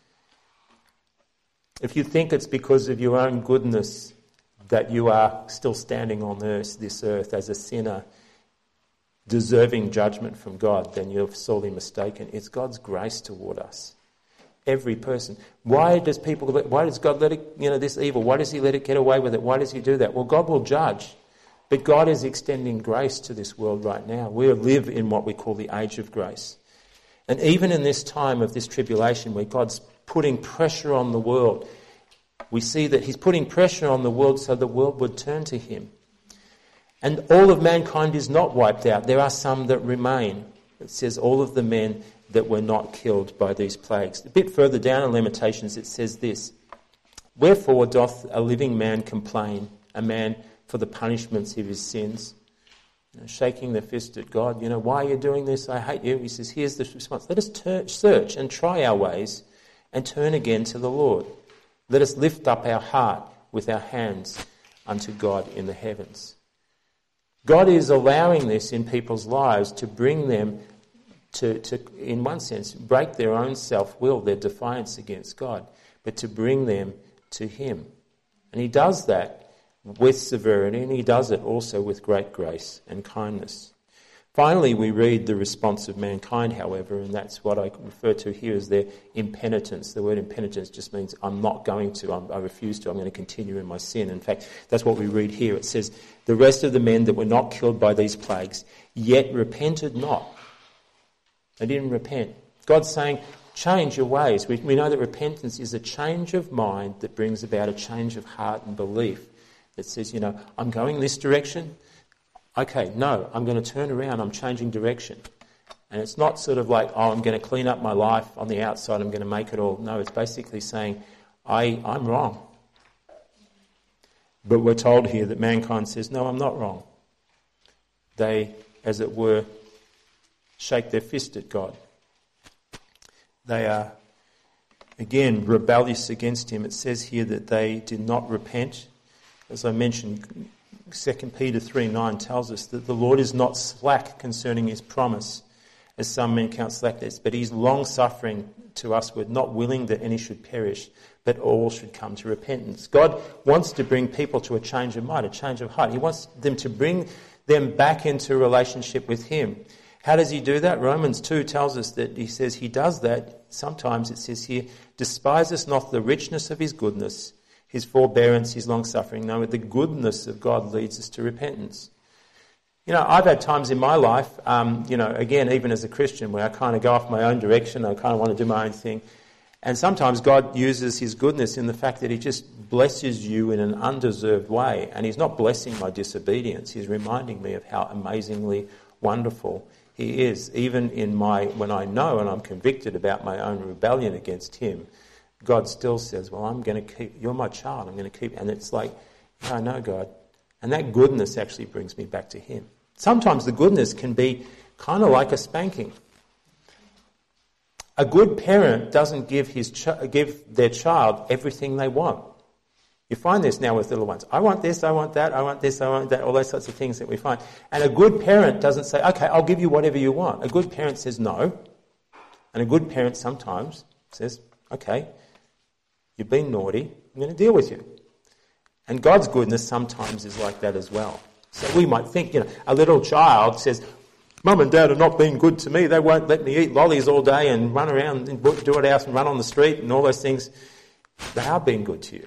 If you think it's because of your own goodness that you are still standing on this earth as a sinner, deserving judgment from God, then you're sorely mistaken. It's God's grace toward us. Every person. Why does God let it, this evil, why does he let it get away with it? Why does he do that? Well, God will judge. But God is extending grace to this world right now. We live in what we call the age of grace. And even in this time of this tribulation where God's putting pressure on the world, we see that he's putting pressure on the world so the world would turn to him. And all of mankind is not wiped out. There are some that remain. It says all of the men that were not killed by these plagues. A bit further down in Lamentations it says this, "Wherefore doth a living man complain, a man for the punishments of his sins?" Shaking their fist at God, "Why are you doing this? I hate you." He says, here's the response. "Let us search and try our ways and turn again to the Lord. Let us lift up our heart with our hands unto God in the heavens." God is allowing this in people's lives to bring them to, in one sense, break their own self-will, their defiance against God, but to bring them to him. And he does that with severity, and he does it also with great grace and kindness. Finally, we read the response of mankind, however, and that's what I refer to here as their impenitence. The word impenitence just means I refuse to, I'm going to continue in my sin. In fact, that's what we read here. It says, "The rest of the men that were not killed by these plagues, yet repented not." They didn't repent. God's saying, change your ways. We know that repentance is a change of mind that brings about a change of heart and belief. That says, I'm going this direction. Okay, no, I'm going to turn around. I'm changing direction. And it's not sort of like, oh, I'm going to clean up my life on the outside, I'm going to make it all. No, it's basically saying, I'm wrong. But we're told here that mankind says, no, I'm not wrong. They, as it were, shake their fist at God. They are, again, rebellious against him. It says here that they did not repent. As I mentioned, 2 Peter 3:9 tells us that the Lord is not slack concerning his promise, as some men count slackness, but he's long-suffering to us, we're not willing that any should perish, but all should come to repentance. God wants to bring people to a change of mind, a change of heart. He wants them to bring them back into a relationship with him. How does he do that? Romans 2 tells us that he says he does that. Sometimes it says here, despise us not the richness of his goodness, his forbearance, his long-suffering. No, the goodness of God leads us to repentance. You know, I've had times in my life, again, even as a Christian, where I kind of go off my own direction, I kind of want to do my own thing. And sometimes God uses his goodness in the fact that he just blesses you in an undeserved way. And he's not blessing my disobedience. He's reminding me of how amazingly wonderful he is. Even when I know and I'm convicted about my own rebellion against him, God still says, well, I'm going to keep, you're my child, I'm going to keep. And it's like, yeah, I know, God. And that goodness actually brings me back to him. Sometimes the goodness can be kind of like a spanking. A good parent doesn't give their child everything they want. You find this now with little ones. I want this, I want that, I want this, I want that, all those sorts of things that we find. And a good parent doesn't say, okay, I'll give you whatever you want. A good parent says no. And a good parent sometimes says, okay, you've been naughty, I'm going to deal with you. And God's goodness sometimes is like that as well. So we might think, a little child says, Mum and Dad are not being good to me. They won't let me eat lollies all day and run around and do it out and run on the street and all those things. They are being good to you.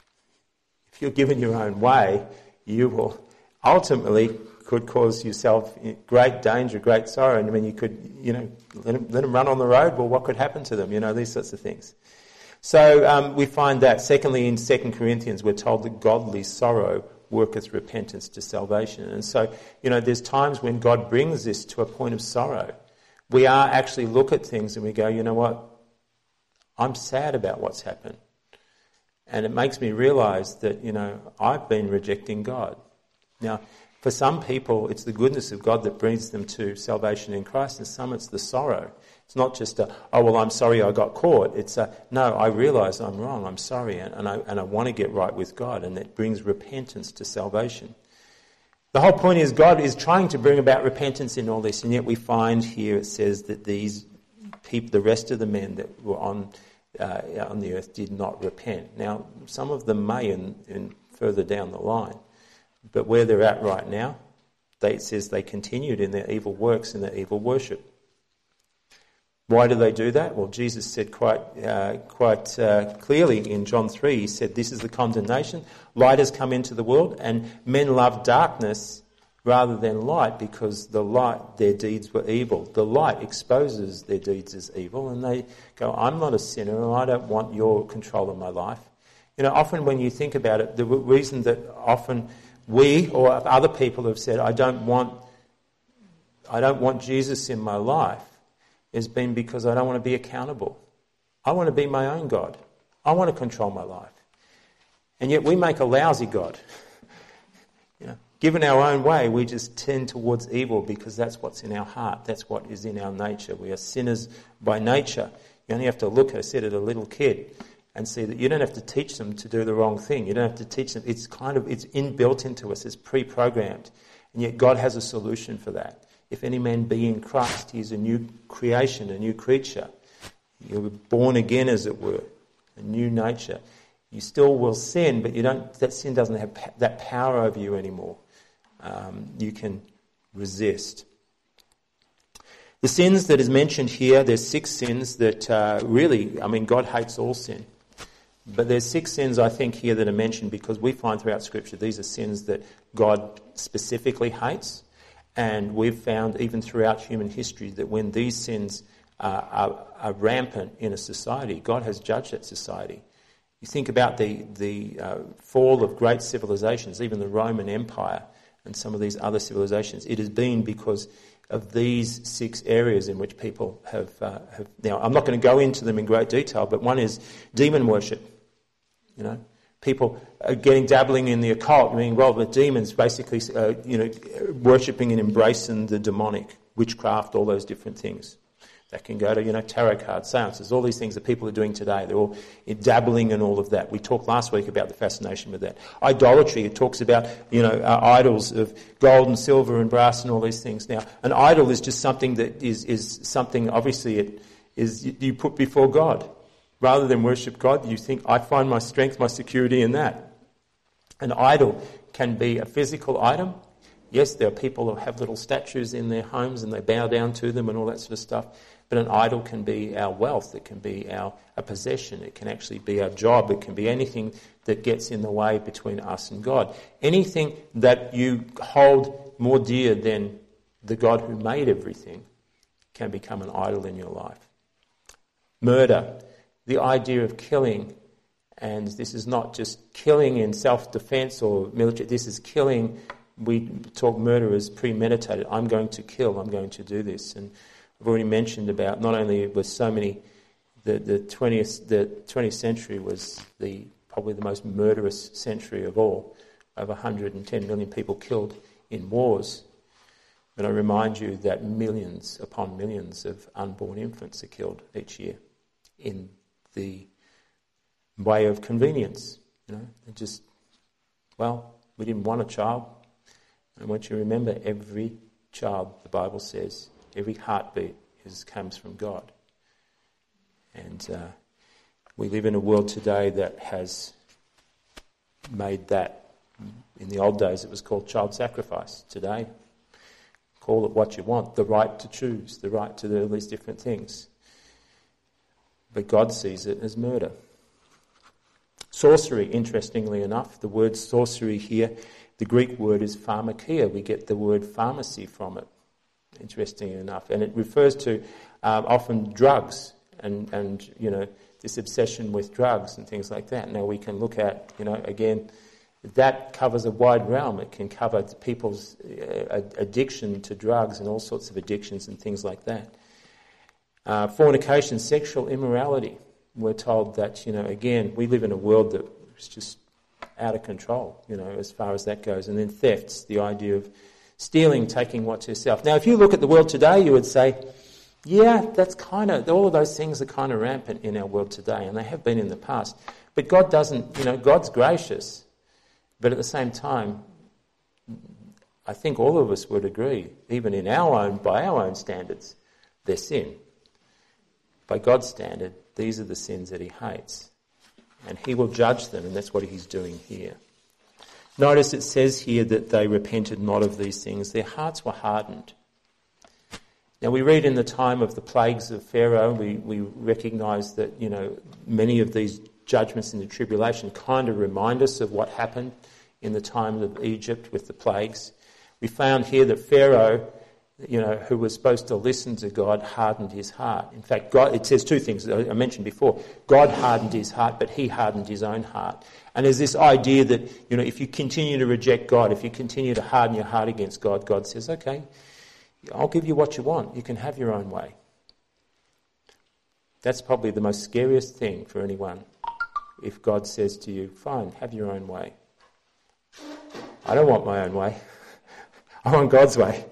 If you're given your own way, you will ultimately could cause yourself great danger, great sorrow. And I mean, you could, let them run on the road. Well, what could happen to them? These sorts of things. So we find that. Secondly, in 2 Corinthians, we're told that godly sorrow worketh repentance to salvation. And so, there's times when God brings this to a point of sorrow. We are actually look at things and we go, you know what? I'm sad about what's happened. And it makes me realise that, I've been rejecting God. Now, for some people, it's the goodness of God that brings them to salvation in Christ, and some it's the sorrow. It's not just I'm sorry I got caught. It's no, I realise I'm wrong, I'm sorry, and I want to get right with God, and that brings repentance to salvation. The whole point is God is trying to bring about repentance in all this, and yet we find here it says that these people, the rest of the men that were on the earth did not repent. Now, some of them may in further down the line, but where they're at right now, it says they continued in their evil works and their evil worship. Why do they do that? Well, Jesus said quite clearly in John 3, he said, this is the condemnation. Light has come into the world, and men love darkness rather than light because their deeds were evil. The light exposes their deeds as evil, and they go, I'm not a sinner, and I don't want your control of my life. Often when you think about it, the reason that often we or other people have said, I don't want Jesus in my life, has been because I don't want to be accountable. I want to be my own God. I want to control my life. And yet we make a lousy God. Given our own way, we just tend towards evil because that's what's in our heart. That's what is in our nature. We are sinners by nature. You only have to look, I said, at a little kid and see that you don't have to teach them to do the wrong thing. You don't have to teach them. It's inbuilt into us. It's pre-programmed. And yet God has a solution for that. If any man be in Christ, he is a new creation, a new creature. You were born again, as it were, a new nature. You still will sin, but that sin doesn't have that power over you anymore. You can resist. The sins that is mentioned here, there's 6 sins that God hates all sin. But there's 6 sins, I think, here that are mentioned because we find throughout Scripture these are sins that God specifically hates. And we've found, even throughout human history, that when these sins are rampant in a society, God has judged that society. You think about the fall of great civilizations, even the Roman Empire, and some of these other civilizations. It has been because of these 6 areas in which people have. Now, I'm not going to go into them in great detail, but one is demon worship. People are dabbling in the occult, being involved with demons, basically, worshipping and embracing the demonic, witchcraft, all those different things. That can go to, tarot cards, seances, all these things that people are doing today. They're all dabbling in all of that. We talked last week about the fascination with that. Idolatry, it talks about, idols of gold and silver and brass and all these things. Now, an idol is just something that is something, obviously, it is you put before God. Rather than worship God, you think, I find my strength, my security in that. An idol can be a physical item. Yes, there are people who have little statues in their homes and they bow down to them and all that sort of stuff. But an idol can be our wealth. It can be a possession. It can actually be our job. It can be anything that gets in the way between us and God. Anything that you hold more dear than the God who made everything can become an idol in your life. Murder. The idea of killing, and this is not just killing in self-defense or military, this is killing, we talk murder as premeditated. I'm going to kill, I'm going to do this. And I've already mentioned about not only was so many, the 20th century was probably the most murderous century of all. Over 110 million people killed in wars. But I remind you that millions upon millions of unborn infants are killed each year in the way of convenience. We didn't want a child. I want you to remember, every child, the Bible says, every heartbeat comes from God. And we live in a world today that has made that, in the old days it was called child sacrifice. Today, call it what you want, the right to choose, the right to do all these different things. But God sees it as murder. Sorcery, interestingly enough, the word sorcery here, the Greek word is pharmakia. We get the word pharmacy from it, interestingly enough. And it refers to often drugs and this obsession with drugs and things like that. Now we can look at, again, that covers a wide realm. It can cover people's addiction to drugs and all sorts of addictions and things like that. Fornication, sexual immorality. We're told that, again, we live in a world that is just out of control, as far as that goes. And then thefts, the idea of stealing, taking what's yourself. Now, if you look at the world today, you would say, yeah, that's all of those things are kind of rampant in our world today, and they have been in the past. But God doesn't, God's gracious. But at the same time, I think all of us would agree, even by our own standards, they're sin. By God's standard, these are the sins that he hates. And he will judge them, and that's what he's doing here. Notice it says here that they repented not of these things. Their hearts were hardened. Now we read in the time of the plagues of Pharaoh, we recognise that, many of these judgments in the tribulation kind of remind us of what happened in the time of Egypt with the plagues. We found here that Pharaoh, who was supposed to listen to God, hardened his heart. In fact, it says 2 things I mentioned before. God hardened his heart, but he hardened his own heart. And there's this idea that, if you continue to reject God, if you continue to harden your heart against God, God says, okay, I'll give you what you want. You can have your own way. That's probably the most scariest thing for anyone. If God says to you, fine, have your own way. I don't want my own way. I want God's way.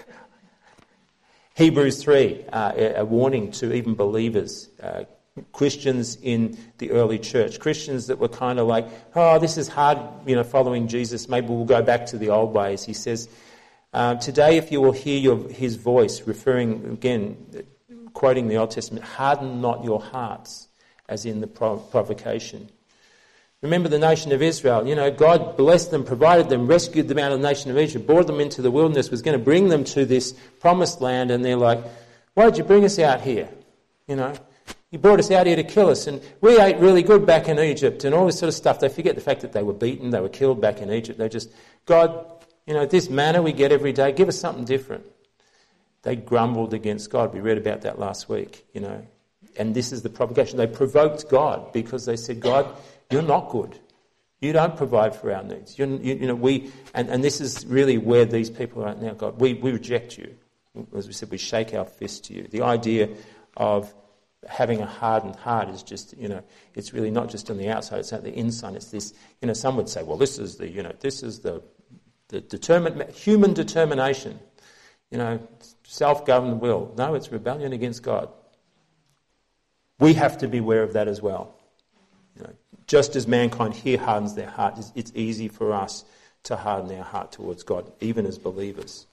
Hebrews 3, a warning to even believers, Christians in the early church, Christians that were kind of like, oh, this is hard, following Jesus, maybe we'll go back to the old ways. He says, today if you will hear his voice, referring, again, quoting the Old Testament, harden not your hearts, as in the provocation. Remember the nation of Israel. God blessed them, provided them, rescued them out of the nation of Egypt, brought them into the wilderness, was going to bring them to this promised land, and they're like, why did you bring us out here? You brought us out here to kill us, and we ate really good back in Egypt, and all this sort of stuff. They forget the fact that they were beaten, they were killed back in Egypt. They just, God, this manna we get every day, give us something different. They grumbled against God. We read about that last week, And this is the provocation. They provoked God because they said, God, you're not good. You don't provide for our needs. And this is really where these people are at now, God. We reject you. As we said, we shake our fist to you. The idea of having a hardened heart is just, it's really not just on the outside, it's at the inside. It's this, some would say, well, this is the human determination, self-governed will. No, it's rebellion against God. We have to be aware of that as well. Just as mankind here hardens their heart, it's easy for us to harden our heart towards God, even as believers.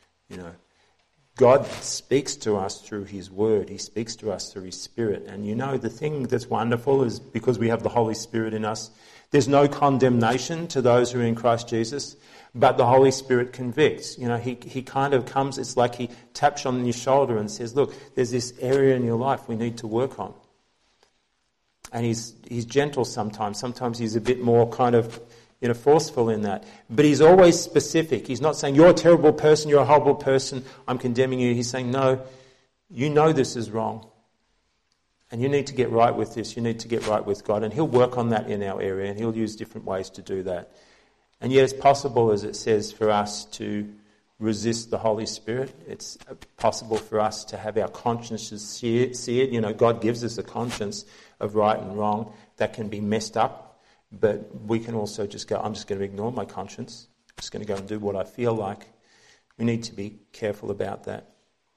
God speaks to us through His Word. He speaks to us through His Spirit. And the thing that's wonderful is because we have the Holy Spirit in us, there's no condemnation to those who are in Christ Jesus, but the Holy Spirit convicts. He kind of comes, it's like He taps on your shoulder and says, look, there's this area in your life we need to work on. And He's gentle sometimes. Sometimes He's a bit more kind of forceful in that. But He's always specific. He's not saying, you're a terrible person, you're a horrible person, I'm condemning you. He's saying, no, this is wrong. And you need to get right with this. You need to get right with God. And He'll work on that in our area, and He'll use different ways to do that. And yet it's possible, as it says, for us to resist the Holy Spirit. It's possible for us to have our consciences seared. God gives us a conscience of right and wrong that can be messed up. But we can also just go, I'm just going to ignore my conscience. I'm just going to go and do what I feel like. We need to be careful about that.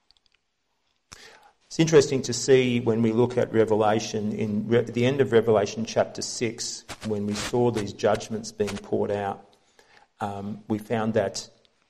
It's interesting to see when we look at Revelation, at the end of Revelation chapter 6, when we saw these judgments being poured out, we found that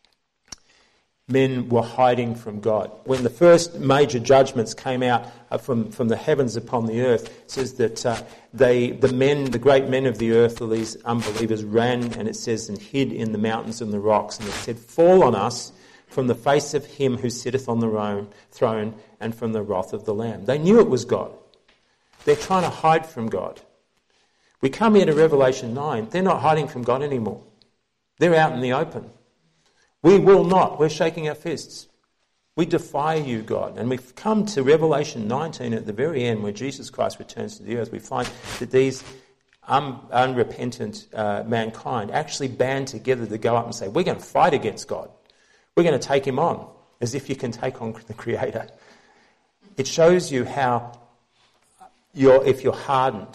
men were hiding from God. When the first major judgments came out from the heavens upon the earth, it says that the great men of the earth, all these unbelievers, ran, and it says, and hid in the mountains and the rocks, and it said, fall on us from the face of Him who sitteth on the throne and from the wrath of the Lamb. They knew it was God. They're trying to hide from God. We come here to Revelation 9, they're not hiding from God anymore. They're out in the open. We will not. We're shaking our fists. We defy you, God. And we've come to Revelation 19 at the very end, where Jesus Christ returns to the earth. We find that these unrepentant mankind actually band together to go up and say, we're going to fight against God. We're going to take Him on, as if you can take on the Creator. It shows you how, if you're hardened,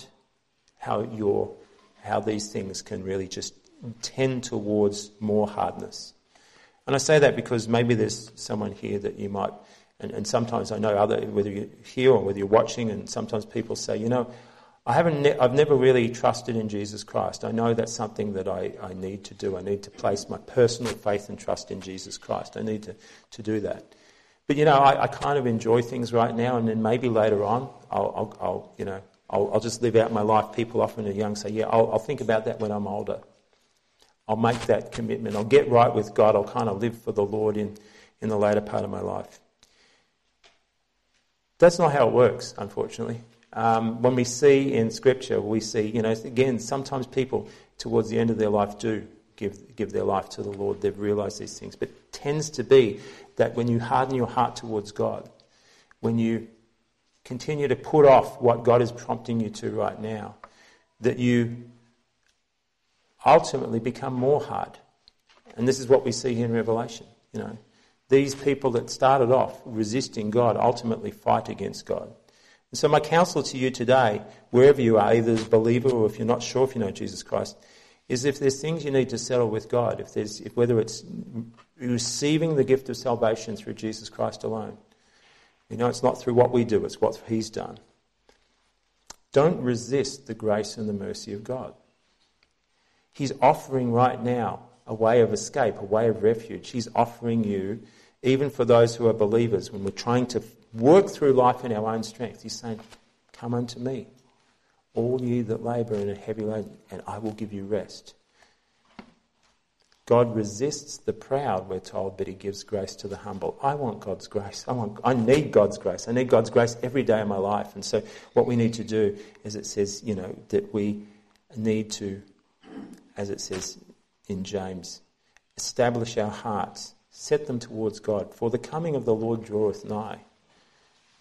how these things can really just tend towards more hardness. And I say that because maybe there's someone here that you might, and sometimes I know whether you're here or whether you're watching, and sometimes people say, I've never really trusted in Jesus Christ. I know that's something that I need to do. I need to place my personal faith and trust in Jesus Christ. I need to do that. But I kind of enjoy things right now, and then maybe later on I'll just live out my life. People often are young say, I'll think about that when I'm older. I'll make that commitment. I'll get right with God. I'll kind of live for the Lord in the later part of my life. That's not how it works, unfortunately. When we see in Scripture, we see, again, sometimes people towards the end of their life do give their life to the Lord. They've realised these things. But it tends to be that when you harden your heart towards God, when you continue to put off what God is prompting you to right now, that you ultimately become more hard. And this is what we see here in Revelation. These people that started off resisting God ultimately fight against God. And so my counsel to you today, wherever you are, either as a believer or if you're not sure if you know Jesus Christ, is if there's things you need to settle with God, whether it's receiving the gift of salvation through Jesus Christ alone. It's not through what we do, it's what He's done. Don't resist the grace and the mercy of God. He's offering right now a way of escape, a way of refuge. He's offering you, even for those who are believers, when we're trying to work through life in our own strength, He's saying, come unto me, all ye that labour and are heavy laden, and I will give you rest. God resists the proud, we're told, but He gives grace to the humble. I want God's grace. I need God's grace. I need God's grace every day of my life. And so what we need to do is, it says, that we need to, as it says in James, establish our hearts, set them towards God, for the coming of the Lord draweth nigh.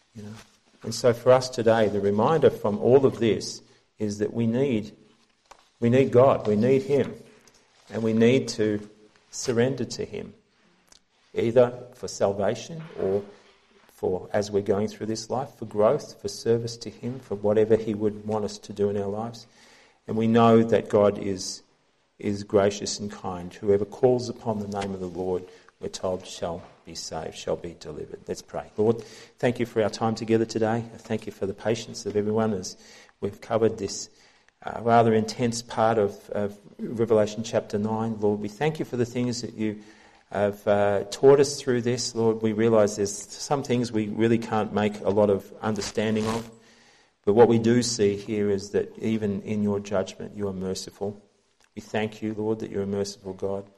And so for us today, the reminder from all of this is that we need We need God, we need him, and we need to surrender to him, either for salvation or for, as we're going through this life, for growth, for service to him, for whatever he would want us to do in our lives. And we know that God is gracious and kind. Whoever calls upon the name of the Lord, we're told, shall be saved, shall be delivered. Let's pray. Lord, thank you for our time together today. Thank you for the patience of everyone as we've covered this rather intense part of Revelation chapter 9. Lord, we thank you for the things that you have taught us through this. Lord, we realise there's some things we really can't make a lot of understanding of. But what we do see here is that even in your judgment, you are merciful. We thank you, Lord, that you're a merciful God.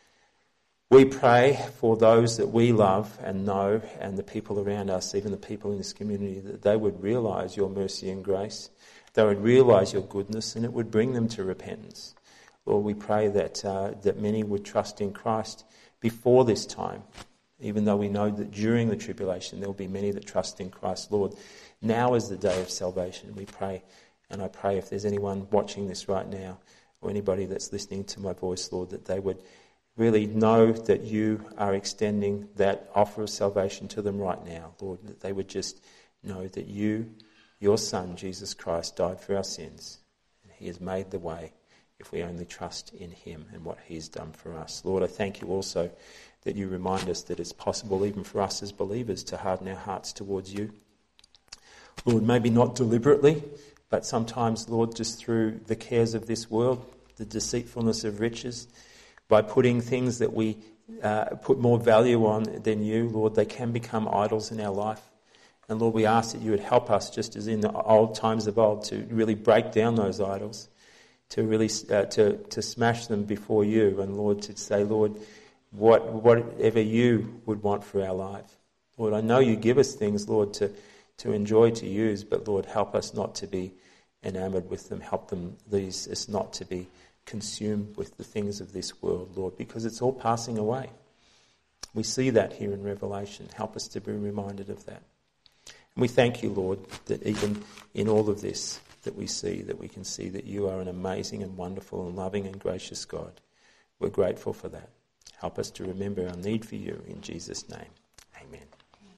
We pray for those that we love and know, and the people around us, even the people in this community, that they would realise your mercy and grace. They would realise your goodness, and it would bring them to repentance. Lord, we pray that many would trust in Christ before this time, even though we know that during the tribulation there will be many that trust in Christ. Lord, now is the day of salvation, we pray. And I pray if there's anyone watching this right now, or anybody that's listening to my voice, Lord, that they would really know that you are extending that offer of salvation to them right now, Lord, that they would just know that you, your Son, Jesus Christ, died for our sins, and he has made the way if we only trust in him and what he has done for us. Lord, I thank you also that you remind us that it's possible even for us as believers to harden our hearts towards you. Lord, maybe not deliberately, but sometimes, Lord, just through the cares of this world, the deceitfulness of riches, by putting things that we put more value on than you, Lord, they can become idols in our life. And Lord, we ask that you would help us, just as in the old times of old, to really break down those idols, to really to smash them before you, and Lord, to say, Lord, whatever you would want for our life. Lord, I know you give us things, Lord, to enjoy, to use, but Lord, help us not to be enamoured with them. Help us not to be consumed with the things of this world, Lord, because it's all passing away. We see that here in Revelation. Help us to be reminded of that. And we thank you, Lord, that even in all of this that we see, that we can see that you are an amazing and wonderful and loving and gracious God. We're grateful for that. Help us to remember our need for you in Jesus' name.